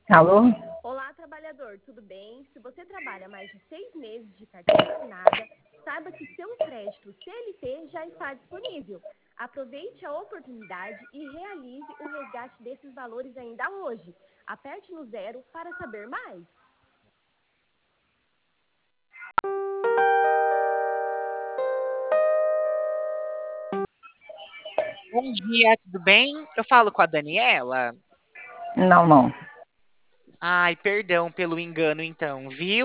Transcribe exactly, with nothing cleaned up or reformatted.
Alô? Olá, trabalhador, tudo bem? Se você trabalha mais de seis meses de carteira assinada, saiba que seu crédito C L T já está disponível. Aproveite a oportunidade e realize o resgate desses valores ainda hoje. Aperte no zero para saber mais. Bom dia, tudo bem? Eu falo com a Daniela. Não, não. Ai, perdão pelo engano, então, viu?